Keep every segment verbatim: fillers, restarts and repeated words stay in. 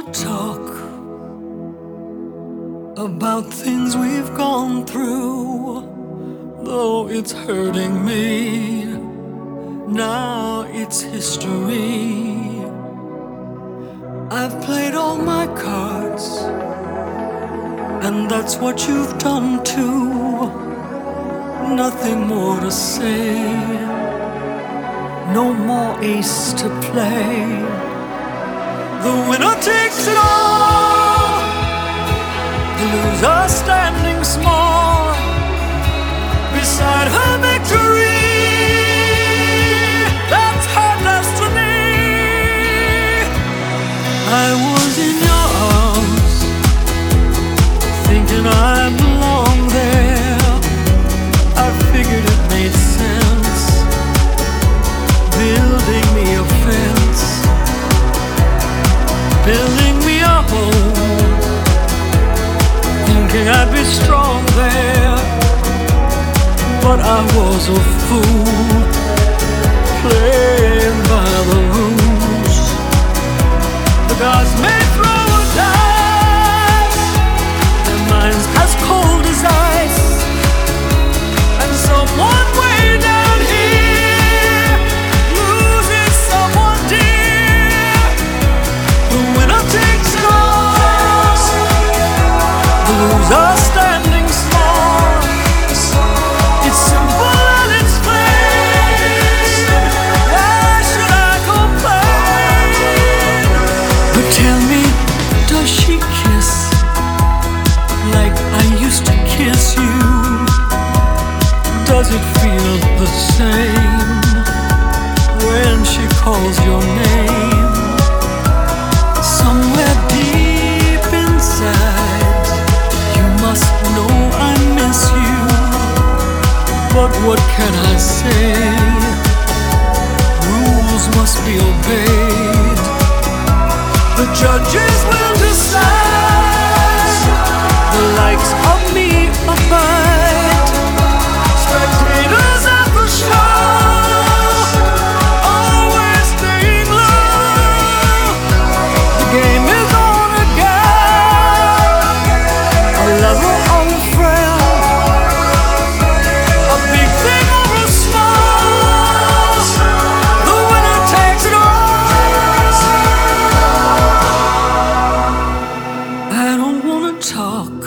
talk about things we've gone through, though it's hurting me. Now it's history. I've played all my cards, and that's what you've done too. Nothing more to say, no more ace to play. The winner takes it all, the loser standing small beside her victory. That's her destiny. I was in your arms, thinking I belong there. I figured it made sense, building me a fence, building me a home, thinking I'd be strong there. But I was a fool, playing by the rules. The gods may throw a dice, their minds as cold as ice, and someone way down here loses someone dear. The winner takes it all, the loser standing small. It's simple and it's plain. Why should I complain? But tell me, does she kiss like I used to kiss you? Does it feel the same when she calls your name? Somewhere deep inside, you must know I miss you. But what can I say? Rules must be obeyed. The judges will decide. The likes of me abide. Spectators at the show, always staying low. The game is on again. A lover or a friend, a big thing or a small, the winner takes it all. I don't wanna talk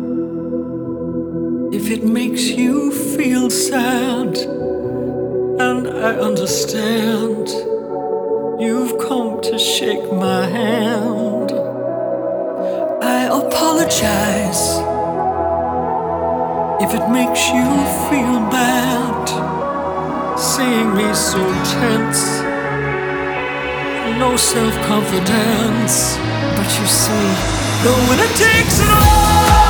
if it makes you feel sad, and I understand. You've come to shake my hand. I apologize if it makes you feel bad, seeing me so tense, no self-confidence. But you see, the winner takes it all.